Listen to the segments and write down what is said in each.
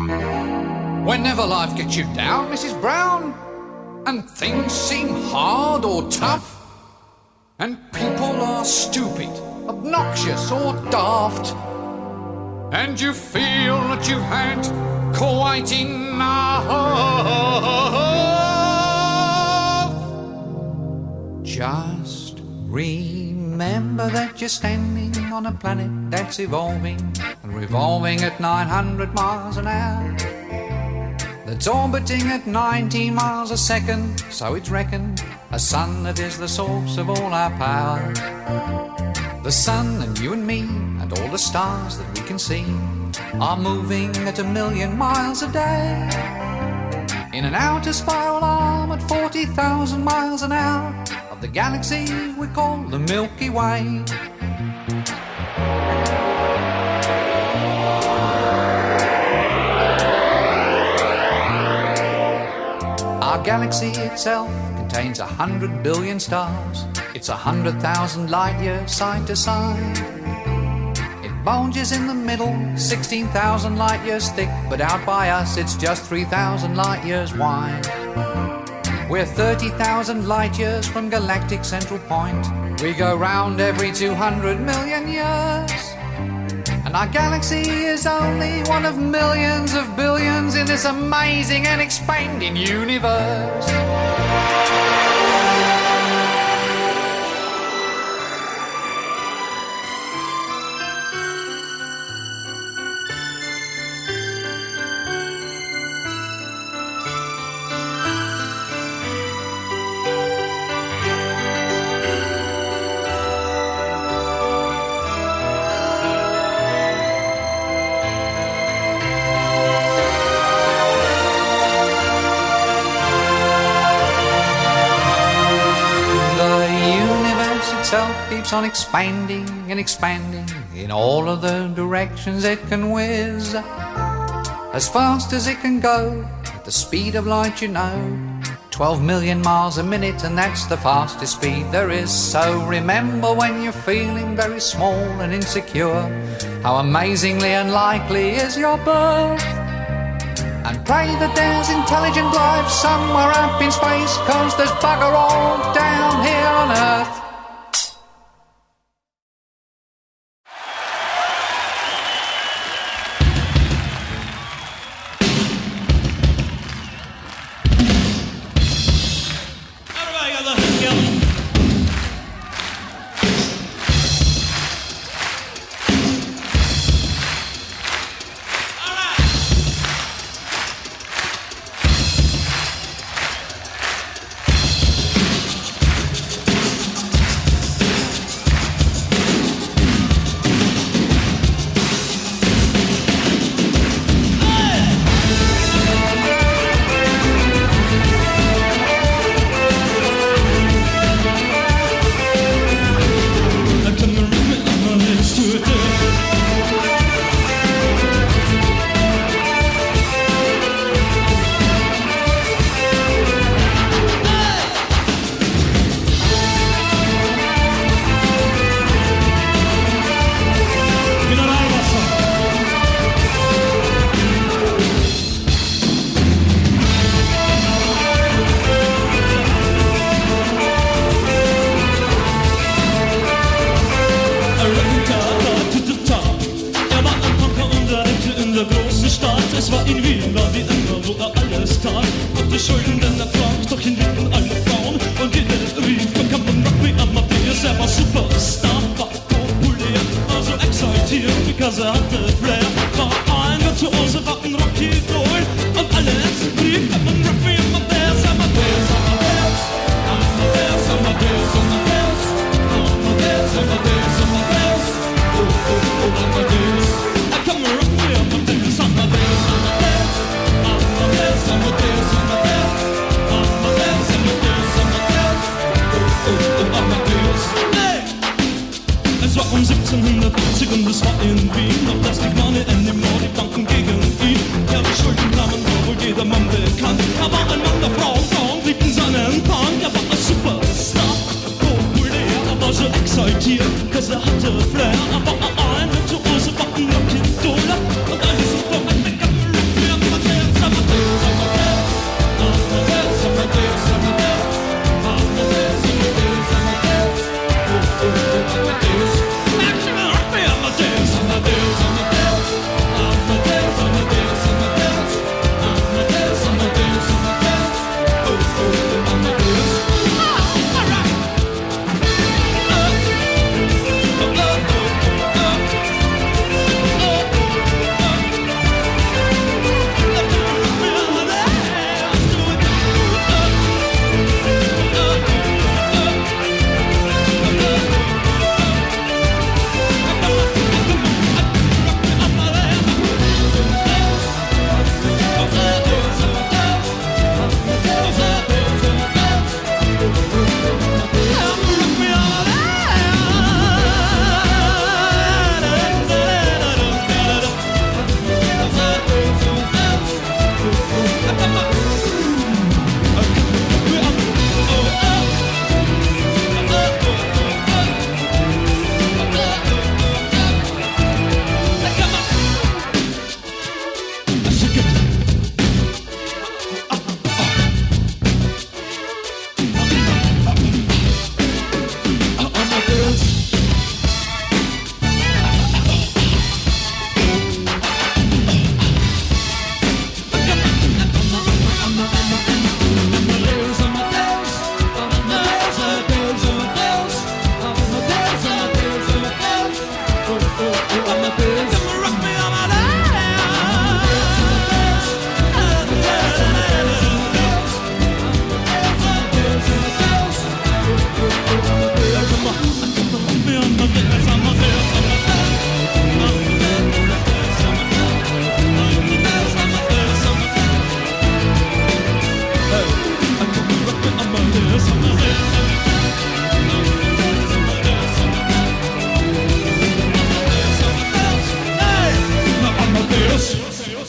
Whenever life gets you down, Mrs. Brown, and things seem hard or tough, and people are stupid, obnoxious or daft, and you feel that you've had quite enough, just remember that you're standing on a planet that's evolving and revolving at 900 miles an hour, that's orbiting at 19 miles a second, so it's reckoned a sun that is the source of all our power. The sun and you and me and all the stars that we can see are moving at 1,000,000 miles a day in an outer spiral arm at 40,000 miles an hour of the galaxy we call the Milky Way. Our galaxy itself contains 100 billion stars. It's 100,000 light years side to side. It bulges in the middle, 16,000 light years thick, but out by us it's just 3,000 light years wide. We're 30,000 light years from galactic central point. We go round every 200 million years. And our galaxy is only one of millions of billions in this amazing and expanding universe. Keeps on expanding and expanding in all of the directions it can whiz, as fast as it can go, at the speed of light, you know, 12 million miles a minute, and that's the fastest speed there is. So remember when you're feeling very small and insecure, how amazingly unlikely is your birth, and pray that there's intelligent life somewhere up in space, 'cause there's bugger all down here on Earth. Es war um 1780 und es war in Wien, doch das liegt man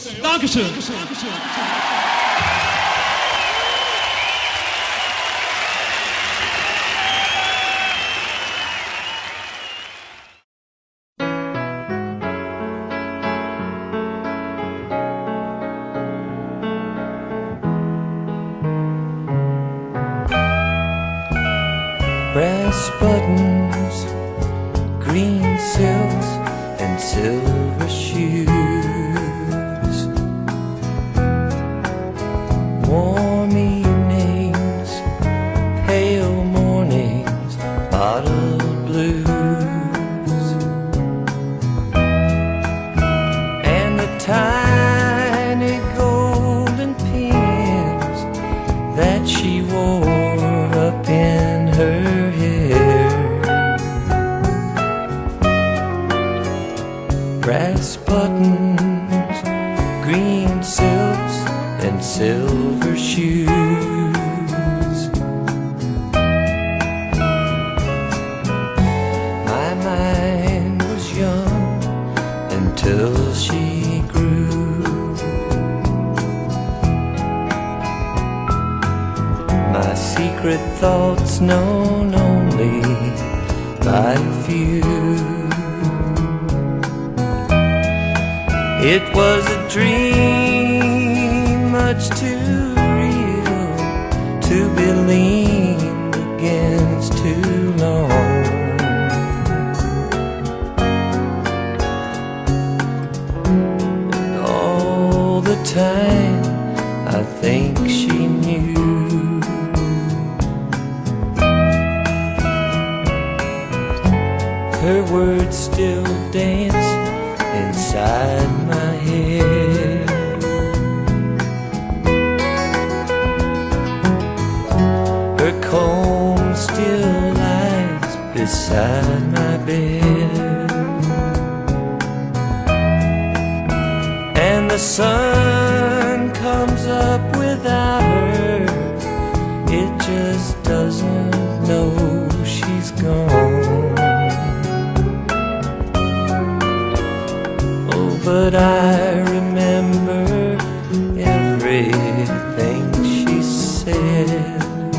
Dankeschön. Brass buttons, green silks, and silver shoes. Warm evenings, pale mornings, bottle blues, and the tiny golden pins that she wore up in her hair. Brass buttons, green silks, and silver shoes. My mind was young until she grew. My secret thoughts known only by a few. It was a dream much too real to be leaned against too long. And all the time I think she knew. Her words still dance inside my head. Her comb still lies beside my bed, and the sun comes up without her. It just doesn't know she's gone. But I remember everything she said.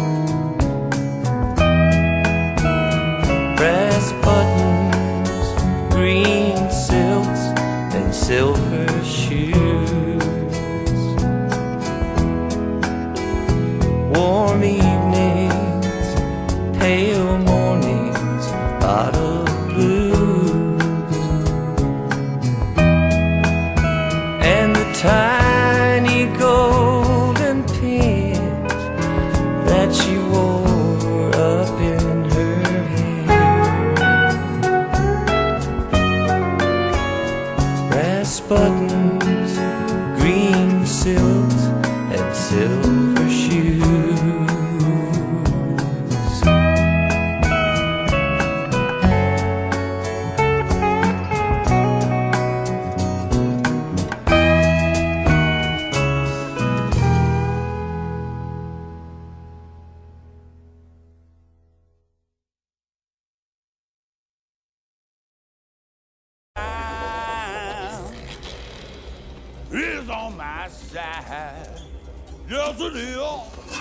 Brass buttons, green silks, and silver shoes. Warm evenings, pale mornings, bottle blues, and the tiny golden pins that she wore up in her hair. Brass buttons, green silks, and silver shoes. Is on my side. Yes, it is.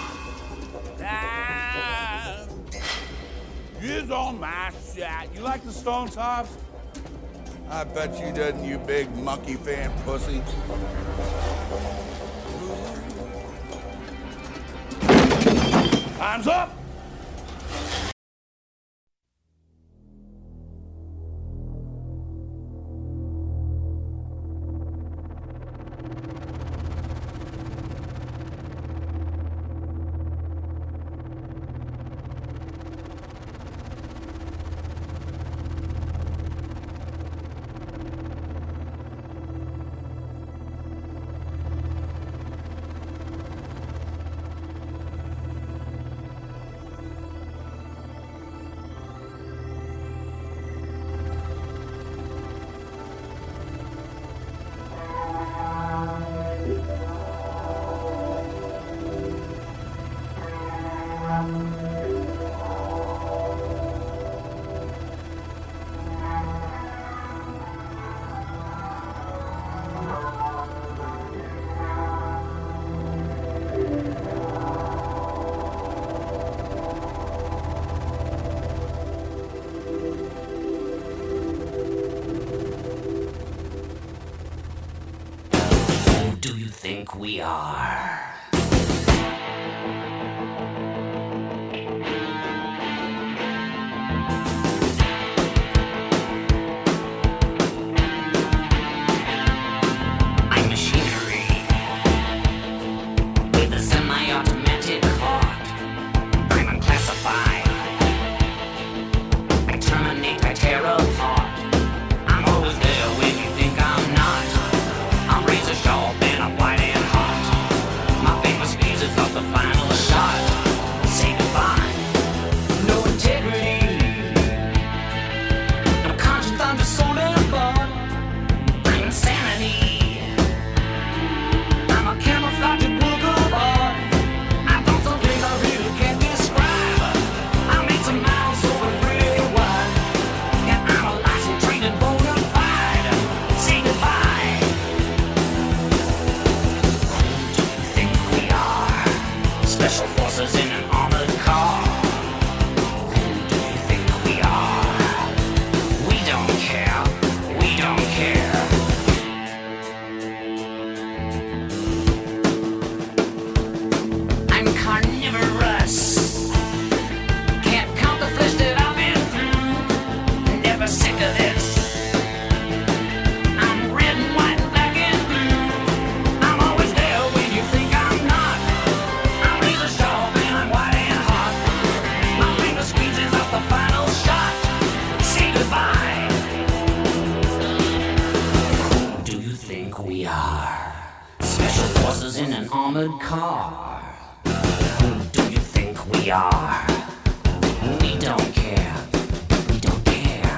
Time is on my side. You like the Stones, Hobbs? I bet you didn't, you big monkey fan pussy. Time's up. do you think we are? I'm machinery with a semi-automatic heart. I'm unclassified. I terminate, I tear apart. I'm always there when you think I'm not. I'm razor sharp and I'm white and hot. My famous squeezes off the final shot. Say goodbye. No integrity. No conscience, I'm just soul and blood. I'm insanity. I'm a camouflage work of art. I thought some things I really can't describe. I made some miles over pretty wide. And I'm a licensed, trained, and bona fide. Say goodbye. Who do you think we are? Special forces in an armored car. Who do you think we are? We don't care. We don't care. I'm carnivorous. Can't count the flesh that I've been through. Never sick of this. I'm red and white and black and blue. I'm always there when you think I'm not. I'm razor sharp and I'm white and hot. My finger squeezes off the final shot. Say goodbye. Who do you think we are? Special forces in an armored car. Who do you think we are? We don't care. We don't care.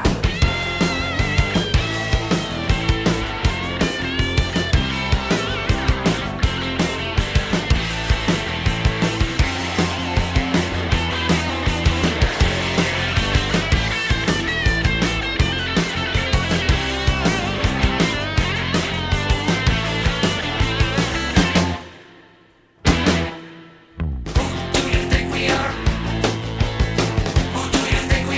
Do you think we are? Who do you think we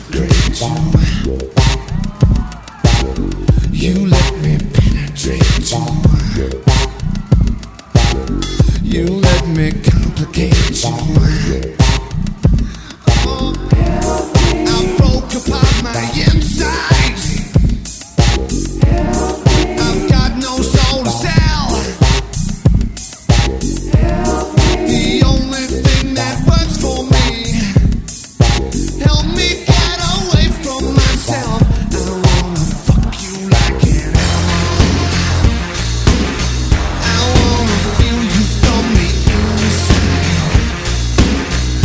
penetrate you. You let me penetrate you. You let me complicate you. I broke apart my insides. I've got no soul to sell. The only thing that works for me, help me get away from myself. I wanna fuck you like an animal. I wanna feel you from the inside.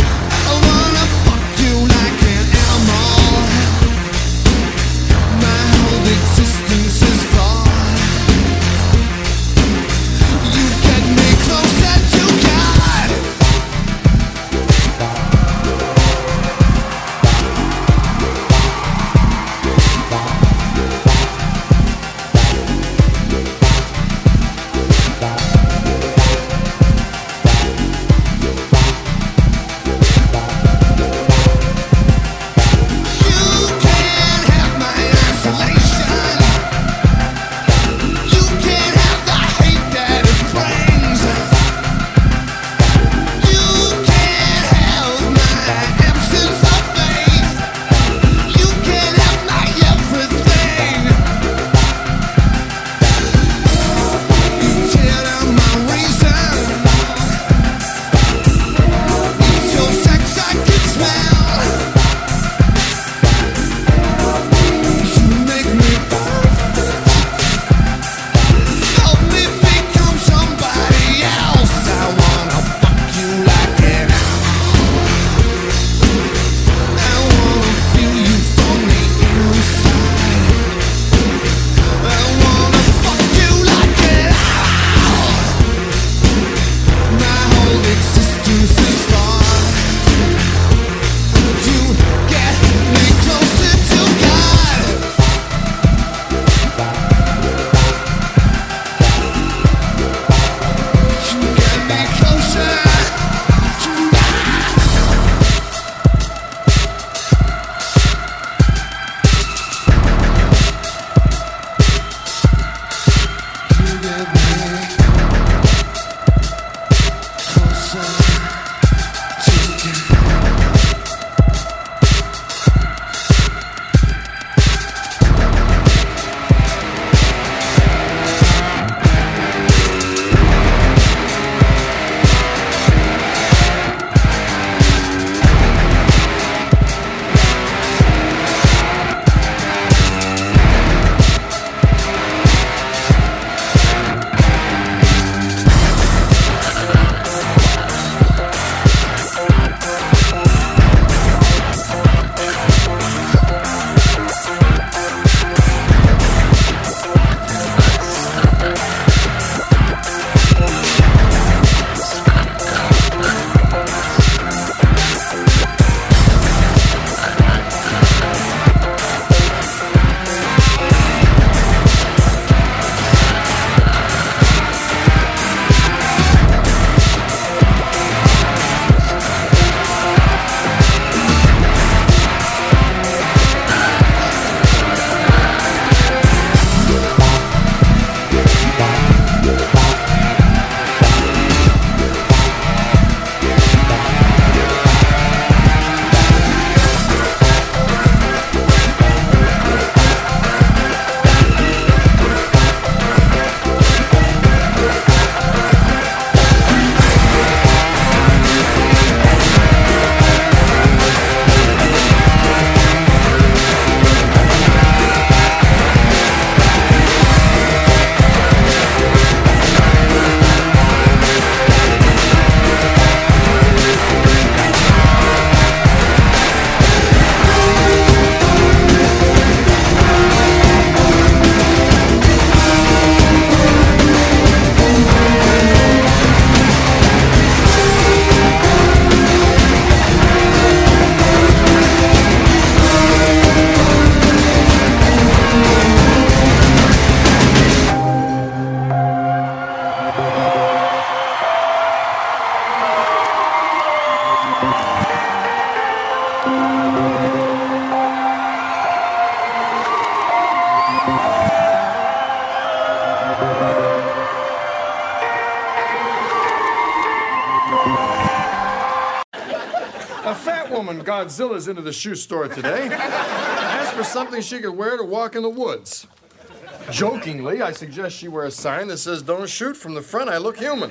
Godzilla's into the shoe store today. Asked for something she could wear to walk in the woods. Jokingly, I suggest she wear a sign that says, "Don't shoot from the front, I look human."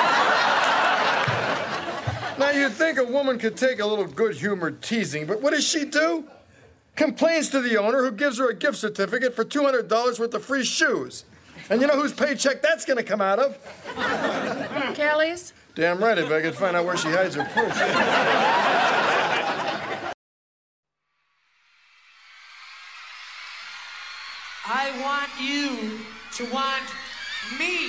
Now, you'd think a woman could take a little good-humored teasing, but what does she do? Complains to the owner, who gives her a gift certificate for $200 worth of free shoes. And you know whose paycheck that's gonna come out of? Kelly's? Damn right, if I could find out where she hides her purse. I want you to want me.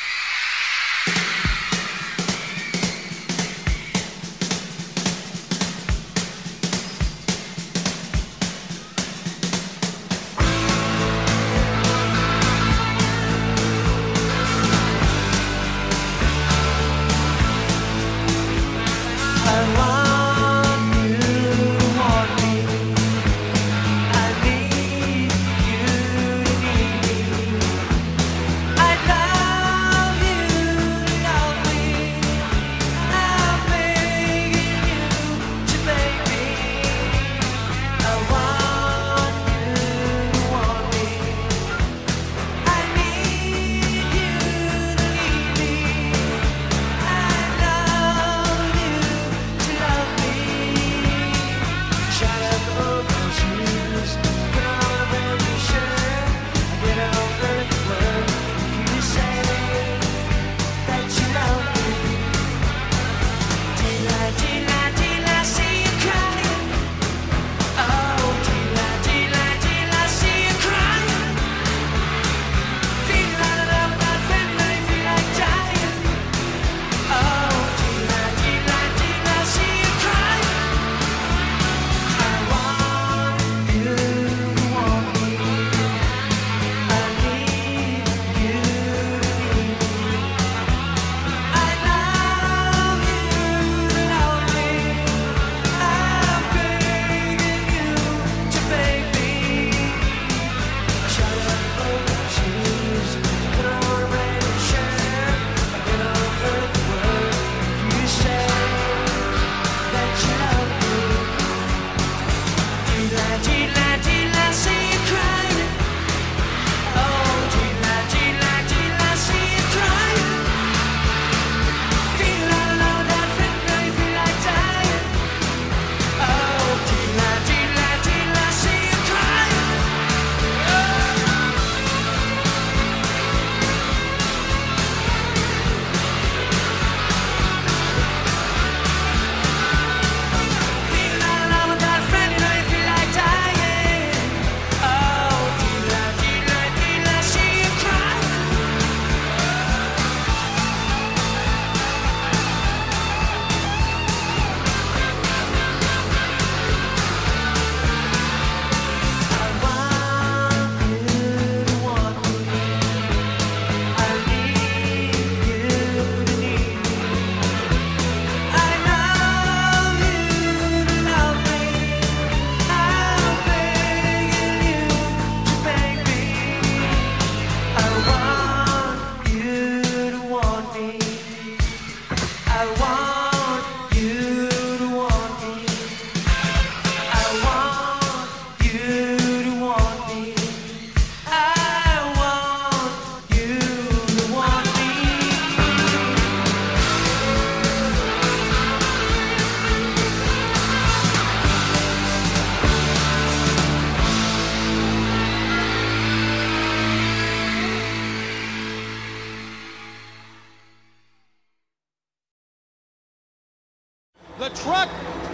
The truck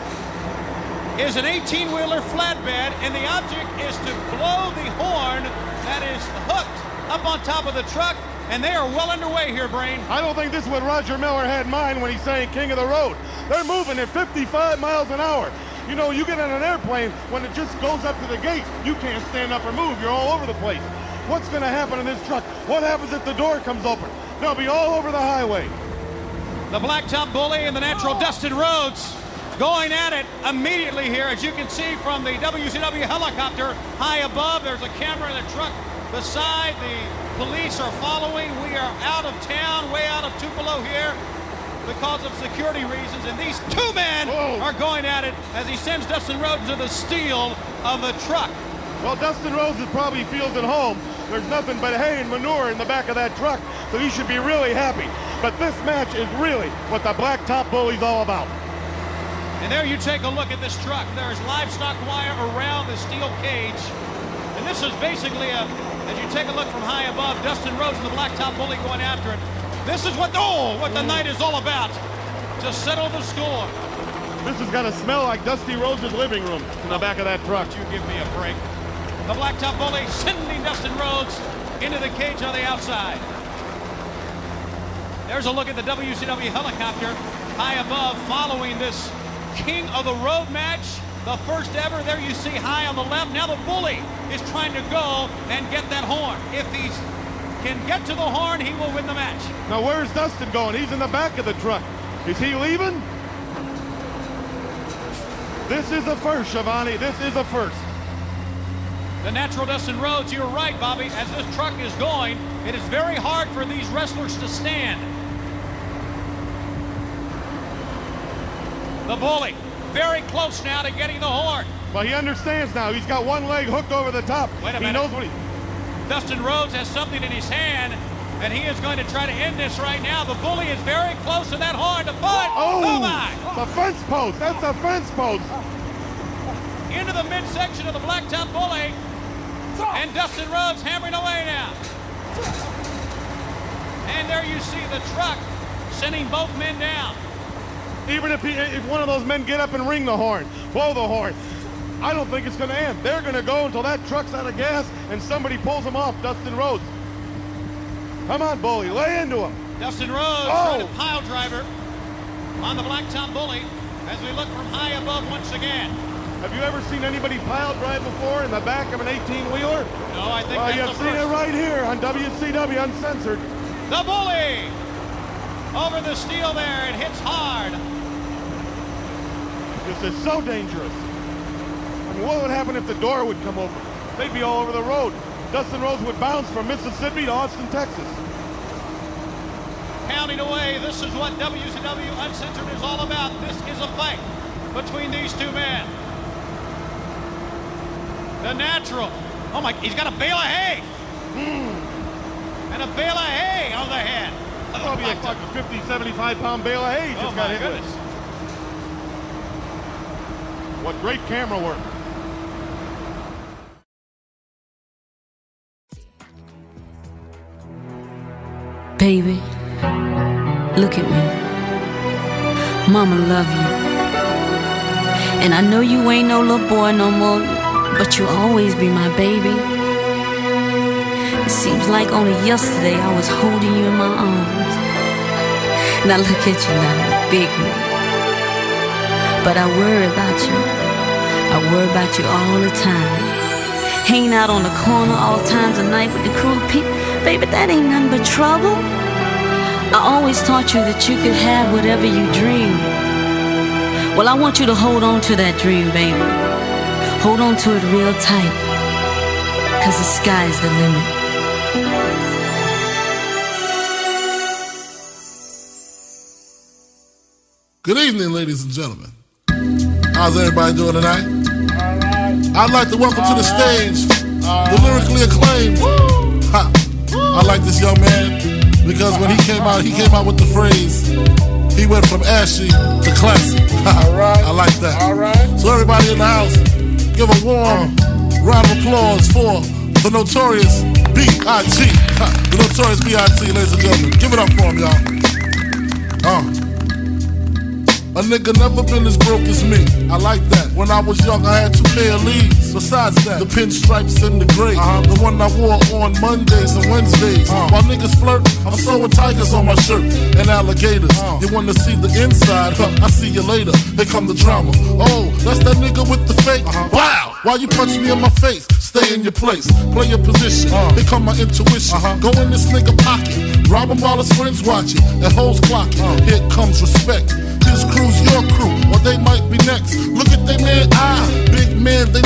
is an 18-wheeler flatbed, and the object is to blow the horn that is hooked up on top of the truck, and they are well underway here, Brain. I don't think this is what Roger Miller had in mind when he's saying king of the road. They're moving at 55 miles an hour. You know, you get on an airplane, when it just goes up to the gate, you can't stand up or move. You're all over the place. What's going to happen in this truck? What happens if the door comes open? They'll be all over the highway. The Blacktop Bully and the Natural Dusted Roads going at it immediately here. As you can see from the WCW helicopter high above, there's a camera in the truck beside. The police are following. We are out of town, way out of Tupelo here. because of security reasons, and these two men are going at it as he sends Dustin Rhodes to the steel of the truck. Well, Dustin Rhodes probably feels at home. There's nothing but hay and manure in the back of that truck, so he should be really happy. But this match is really what the Blacktop Bully's all about. And there you take a look at this truck. There's livestock wire around the steel cage. And this is basically as you take a look from high above, Dustin Rhodes and the Blacktop Bully going after it. This is what the night is all about, to settle the score. This has got to smell like Dusty Rhodes' living room in the back of that truck. You give me a break. The Blacktop Bully sending Dustin Rhodes into the cage on the outside. There's a look at the WCW helicopter high above following this King of the Road match. The first ever. There you see high on the left. Now the Bully is trying to go and get that horn. If he can get to the horn, he will win the match. Now where's Dustin going? He's in the back of the truck. Is he leaving? This is a first, Schiavone. This is a first. The natural Dustin Rhodes, you're right, Bobby. As this truck is going, it is very hard for these wrestlers to stand. The Bully, very close now to getting the horn. Well, he understands now. He's got one leg hooked over the top. Wait a minute. He knows what he... Dustin Rhodes has something in his hand, and he is going to try to end this right now. The Bully is very close to that horn to fight. Oh my! It's a fence post. That's a fence post. Into the midsection of the Blacktop Bully, and Dustin Rhodes hammering away now. And there you see the truck sending both men down. Even if one of those men get up and ring the horn, blow the horn, I don't think it's going to end. They're going to go until that truck's out of gas and somebody pulls him off, Dustin Rhodes. Come on, Bully, lay into him. Dustin Rhodes trying to pile driver on the Blacktop Bully as we look from high above once again. Have you ever seen anybody pile drive before in the back of an 18-wheeler? No, I think well, that's you've seen it right here on WCW Uncensored. The Bully over the steel there. It hits hard. This is so dangerous. I mean, what would happen if the door would come open? They'd be all over the road. Dustin Rhodes would bounce from Mississippi to Austin, Texas. Pounding away. This is what WCW Uncensored is all about. This is a fight between these two men. The natural. Oh my, he's got a bale of hay. And a bale of hay on the head. Probably a fucking 50, 75-pound bale of hay just got hit with. What great camera work. Baby, look at me. Mama love you. And I know you ain't no little boy no more, but you'll always be my baby. It seems like only yesterday I was holding you in my arms. Now look at you now, big one. But I worry about you. I worry about you all the time. Hanging out on the corner all times of night with the cruel people. Baby, that ain't nothing but trouble. I always taught you that you could have whatever you dream. Well, I want you to hold on to that dream, baby. Hold on to it real tight, 'cause the sky's the limit. Good evening, ladies and gentlemen. How's everybody doing tonight? I'd like to welcome to the stage the lyrically acclaimed. Ha. I like this young man because when he came out with the phrase, he went from ashy to classy. I like that. So everybody in the house, give a warm round of applause for the Notorious B.I.G. The Notorious B.I.G., ladies and gentlemen. Give it up for him, y'all. A nigga never been as broke as me. I like that. When I was young, I had 2 pair of leads. Besides that, the pinstripes and the gray. The one I wore on Mondays and Wednesdays. While niggas flirt, I'm sewing tigers on my shirt and alligators. You wanna see the inside? I see you later. Here come the drama. Oh, that's that nigga with the fake. Wow! Why you punch me in my face? Stay in your place. Play your position. Here come my intuition. Go in this nigga pocket. Rob him while his friends watching and hoes clocking. Here comes respect. His crew's your crew, or they might be next. Look at they man eye. Big man, they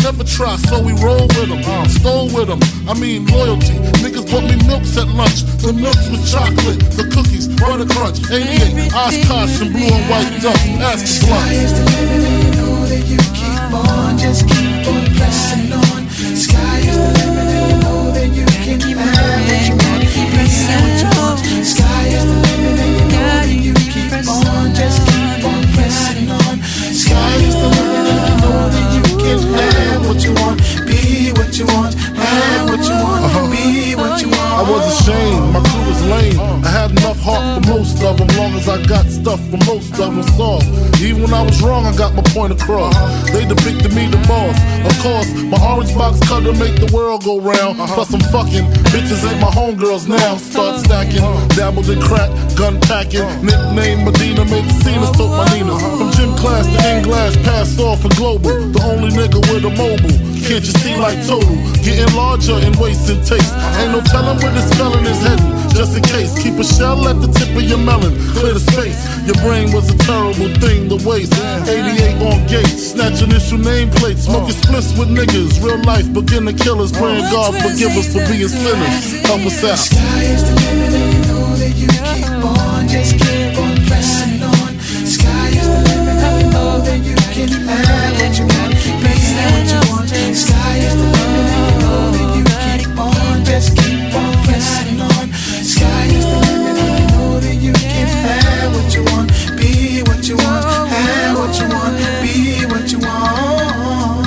never try, so we roll with them. Stole with them, I mean loyalty. Niggas bought me milks at lunch. The milks with chocolate, the cookies, butter crunch. 88, Oshkosh and blue and white duck. Ask the blunt. Sky is the limit and you know that you keep on, just keep on pressing on. Sky is the limit and you know that you can have what you want, be what you want. Sky is the limit and you know that you keep on, just keep on pressing on. Sky is the limit and you know that you can have what you want, be what you want, have what you want, be what you want. I was ashamed, my crew was lame. I had enough heart for most of them, long as I got stuff for most of them soft. Even when I was wrong, I got my point across. They depicted me the boss. Of course, my orange box cutter make the world go round. Plus I'm fucking, bitches ain't my homegirls now. Start stacking, dabbled in crack, gun packing. Nickname Medina, made the scenes, took my Nina. From gym class to English, passed off for global. The only nigga with a mobile. Can't you see like total? Getting larger in waist and taste. Ain't no telling where this felon is heading. Just in case, keep a shell at the tip of your melon. Clear the space. Your brain was a terrible thing to waste. 88 on gates, snatch initial nameplates. Smoking splits with niggas. Real life beginner killers. Praying God forgive us for being sinners. Help us out. Sky is the limit and you know that you keep on, just keep on pressing on. Sky is the limit and you know that you can have what you want, be what you want. Sky is the limit and you know that you keep on, just keep on pressing on. Sky is the limit and you know that you can have what you want, be what you want, have what you want, be what you want.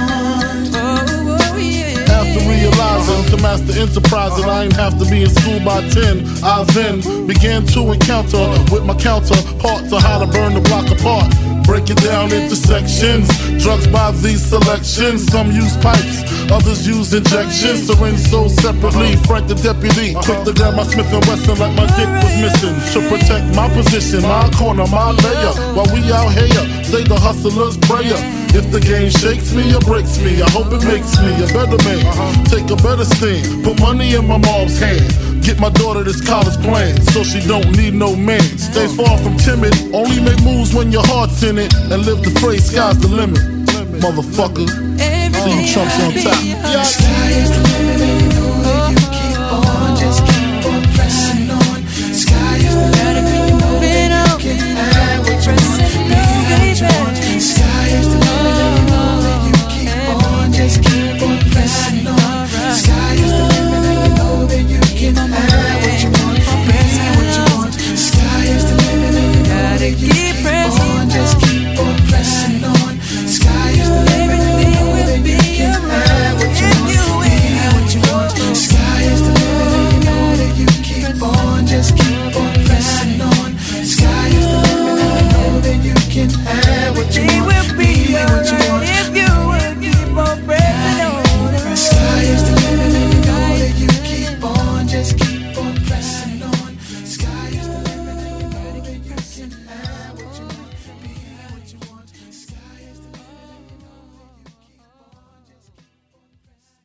After realizing to master enterprise and I ain't have to be in school by 10, I then began to encounter with my counterpart to how to burn the block apart. Break it down into sections. Drugs by these selections. Some use pipes, others use injections. Syringe sold separately. Frank the deputy, quick to grab my Smith & Wesson like my dick was missing. To protect my position, my corner, my layer. While we out here, say the hustler's prayer. If the game shakes me or breaks me, I hope it makes me a better man. Take a better stand, put money in my mom's hand. Get my daughter this college plan, so she don't need no man. Stay far from timid, only make moves when your heart's in it. And live the phrase, sky's the limit. Motherfucker, see you chumps on top. Sky is the limit and you know that you keep on, just keep on pressing on. Sky is the limit and you know that you can have what you want, be what you want. Sky is the limit and you know that you keep on, just keep on pressing on. Sky is the limit and you know that you can have what you want, be what you want. Sky is the limit and you know that you keep on, just keep on pressing on. Sky is the limit and you know that you can have what you want, be what you want. Sky is the limit and you know that you keep on, just keep on pressing on. Sky is the limit and you know that you can have what you want, be what you want. If you will keep on pressing on. Sky is the limit and you know that you keep on, just keep on pressing on. Sky is the limit and you know that you can have what you want, be what you want. Sky is the limit and you know that you keep on, just keep on pressing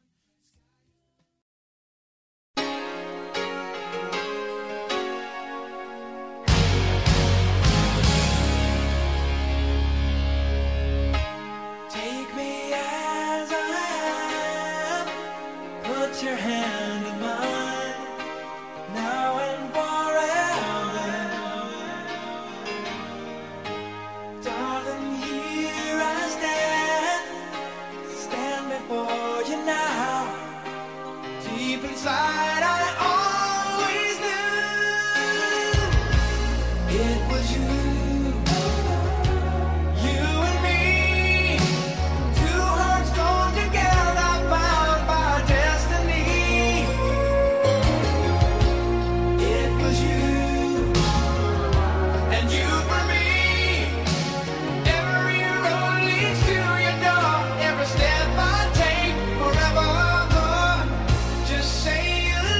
on. Take me as I am, put your hand in mine, now and forever. Darling, here I stand before you now. Deep inside I always knew it was you. You and me, two hearts joined together, bound by destiny. It was you, and you for me. Every road leads to your door. Every step I take, forevermore. Just say you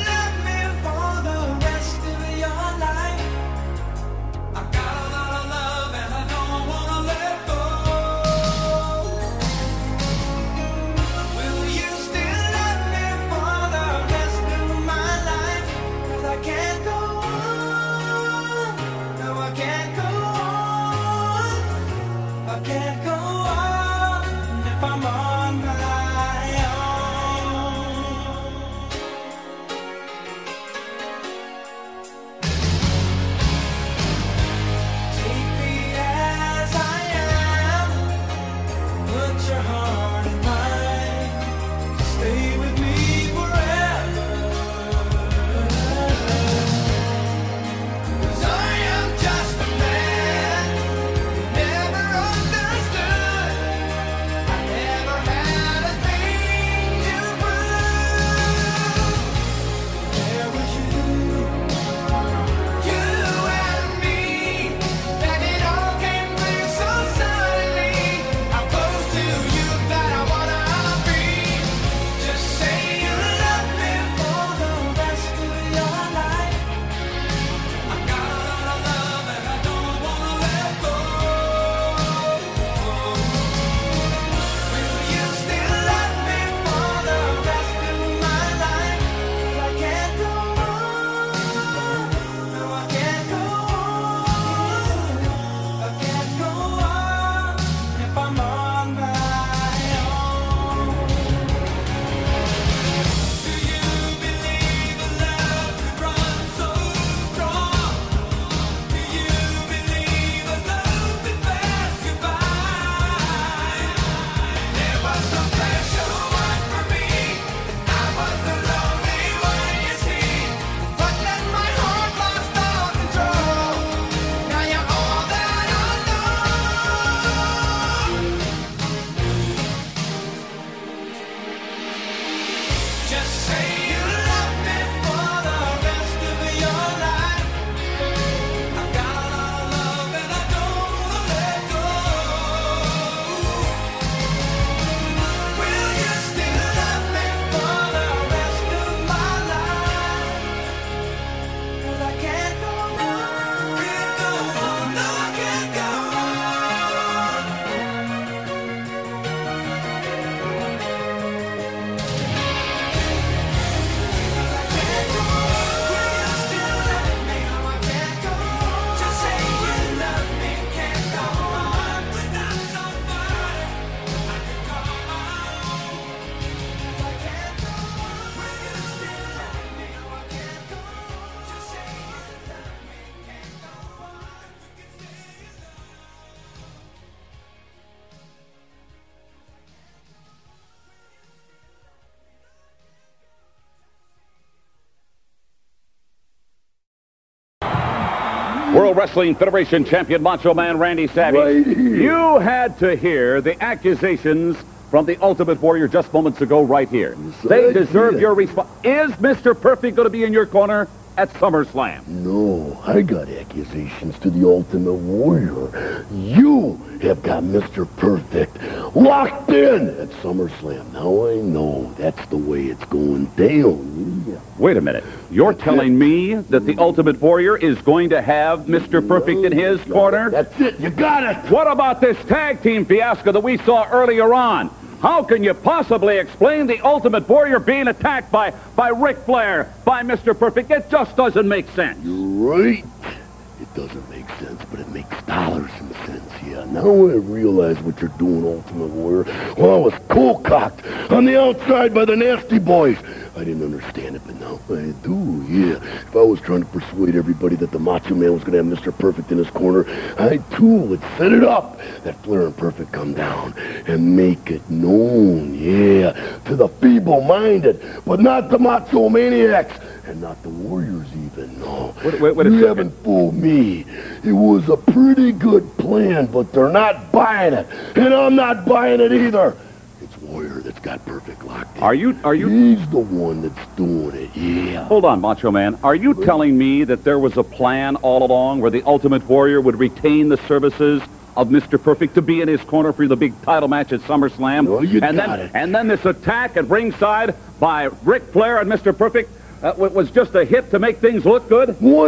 Wrestling Federation champion Macho Man Randy Savage. Right here. You had to hear the accusations from the Ultimate Warrior just moments ago right here. They deserve your response. Is Mr. Perfect going to be in your corner at SummerSlam? No, I got accusations to the Ultimate Warrior. You have got Mr. Perfect locked in at SummerSlam. Now I know that's the way it's going down. Yeah. Wait a minute. You're telling me that the Ultimate Warrior is going to have Mr. Perfect in his corner? That's it. You got it. What about this tag team fiasco that we saw earlier on? How can you possibly explain the Ultimate Warrior being attacked by Ric Flair, by Mr. Perfect? It just doesn't make sense. You're right. It doesn't make sense, but it makes dollars and cents, yeah. Now I realize what you're doing, Ultimate Warrior. Well, I was cold-cocked on the outside by the Nasty Boys. I didn't understand it, but now I do, yeah. If I was trying to persuade everybody that the Macho Man was going to have Mr. Perfect in his corner, I, too, would set it up that Flair and Perfect come down and make it known, yeah, to the feeble-minded, but not the Macho Maniacs. And not the Warriors even, no. Wait a you second. haven't fooled me. It was a pretty good plan, but they're not buying it. And I'm not buying it either. It's Warrior that's got Perfect locked in. Are you... He's the one that's doing it, yeah. Hold on, Macho Man. Are you telling me that there was a plan all along where the Ultimate Warrior would retain the services of Mr. Perfect to be in his corner for the big title match at SummerSlam? No, you got it. And then this attack at ringside by Ric Flair and Mr. Perfect was just a hit to make things look good?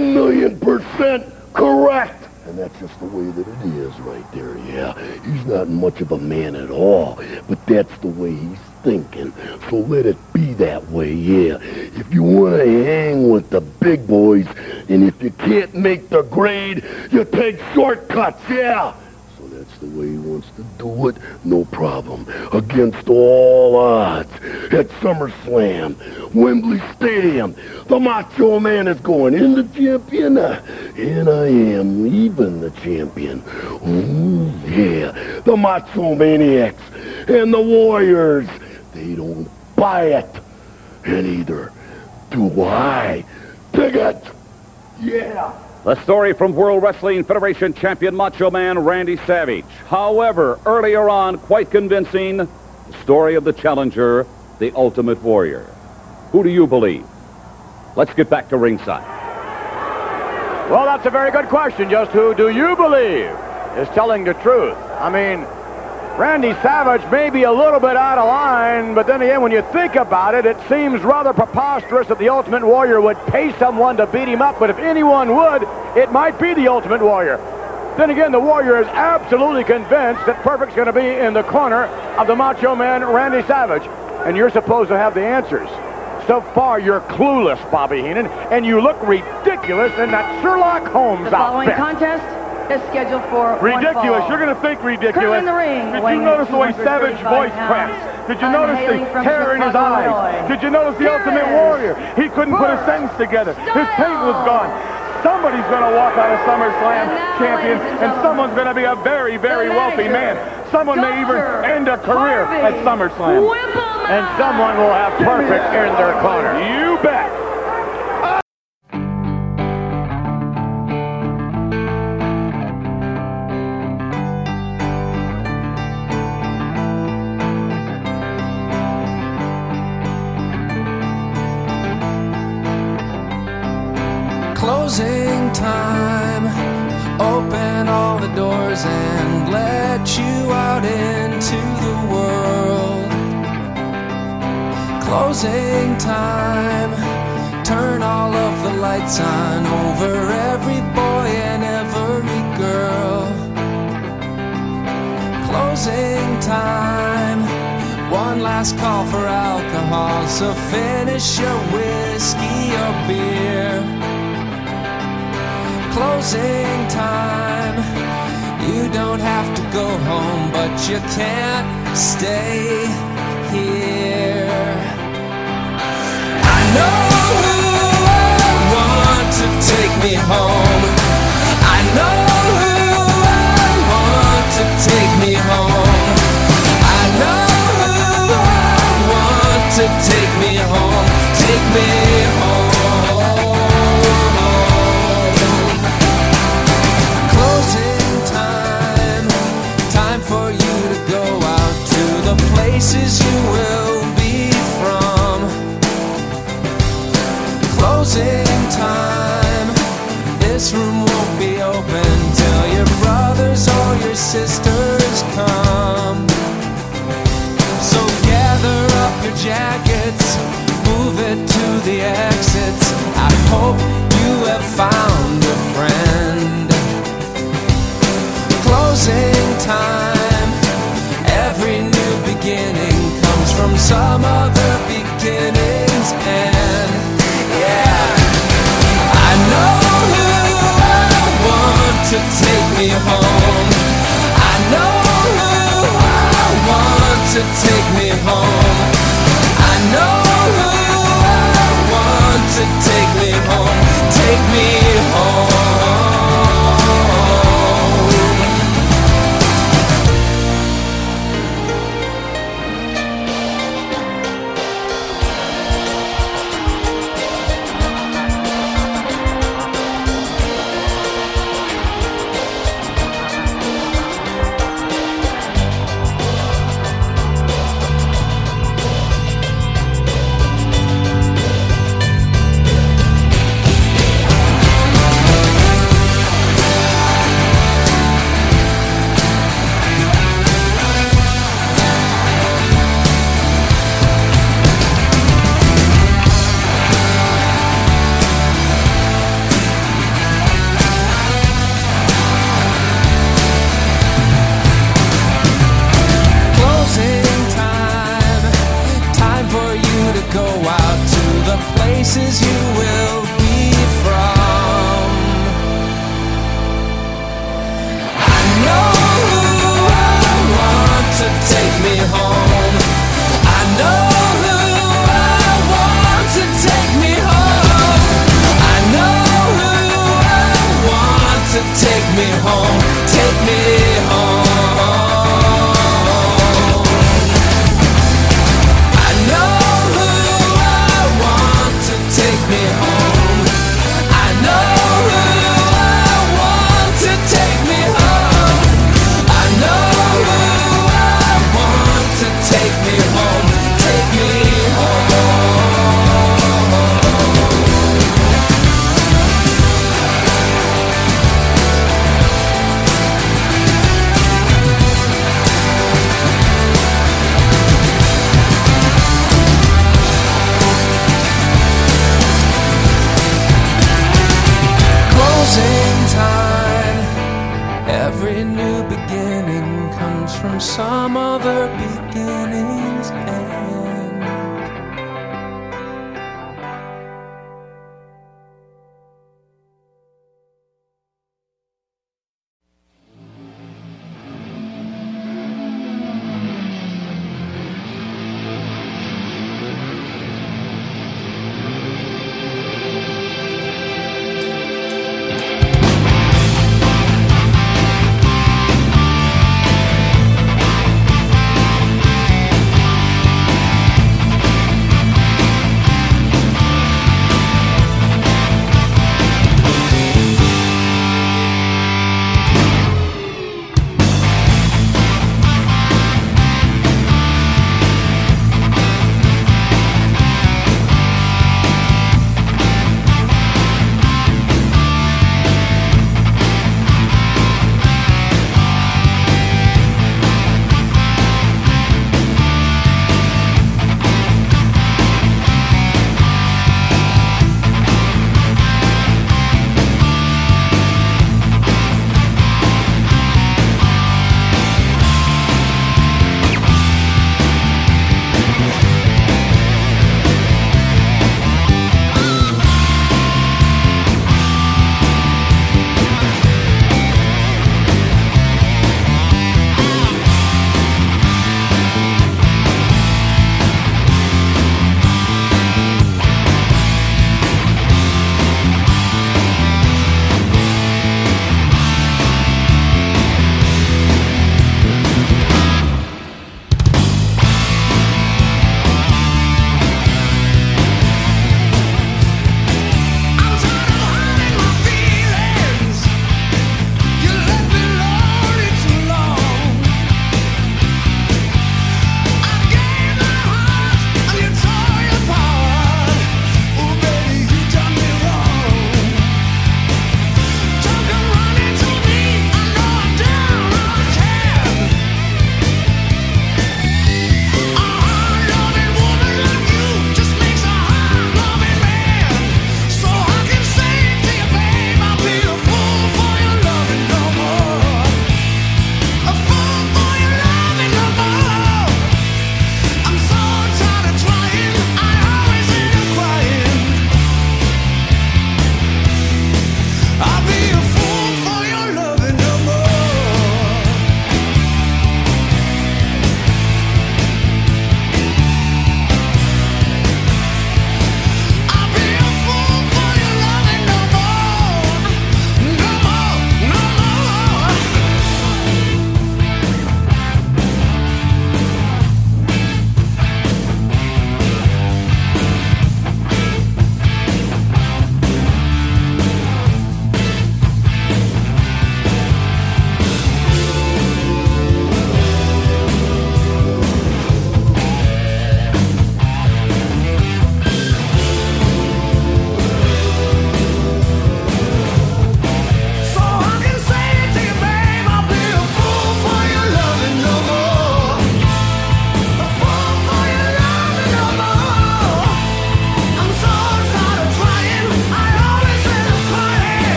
1,000,000% correct. And that's just the way that it is right there, yeah. He's not much of a man at all, but that's the way he's thinking. So let it be that way, yeah. If you want to hang with the big boys, and if you can't make the grade, you take shortcuts, yeah. So that's the way he wants to do it, no problem. Against all odds, at SummerSlam, Wembley Stadium, the Macho Man is going in the champion, and I am leaving the champion. Oh, yeah, the Macho Maniacs and the Warriors, they don't buy it, and either do I. Dig it, yeah. The story from World Wrestling Federation champion Macho Man Randy Savage. However, earlier on, quite convincing, the story of the challenger, the Ultimate Warrior. Who do you believe? Let's get back to ringside. Well, that's a very good question. Just who do you believe is telling the truth? I mean, Randy Savage may be a little bit out of line, but then again, when you think about it, it seems rather preposterous that the Ultimate Warrior would pay someone to beat him up, but if anyone would, it might be the Ultimate Warrior. Then again, the Warrior is absolutely convinced that Perfect's going to be in the corner of the Macho Man, Randy Savage, and you're supposed to have the answers. So far, you're clueless, Bobby Heenan, and you look ridiculous in that Sherlock Holmes The following outfit. contest is scheduled for Ridiculous. one fall. You're going to think ridiculous. Currently in the ring, Did you weighing notice the way 235 Savage voice pounds, cracks? Did you notice the hailing from terror in his Chicago, eyes? Illinois. Did you notice the Here Ultimate is Warrior? He couldn't put a sentence together. His paint was gone. Somebody's going to walk out of SummerSlam champion, and someone's going to be a very, very wealthy man. Someone may even end a career at SummerSlam. And someone will have Perfect in their corner. You bet. Closing time. Open all the doors and let you out into the world. Closing time. Turn all of the lights on over every boy and every girl. Closing time. One last call for alcohol, so finish your whiskey or beer. Closing time. You don't have to go home, but you can't stay here. I know who I want to take me home. I know who I want to take me home. I know who I want to take me home. Take me home. places you will be from. Closing time, this room won't be open till your brothers or your sisters come. So gather up your jackets, move it to the exits. I hope you have found a friend. Closing time, every new beginning comes from some other beginning's end. Yeah, I know who I want to take me home.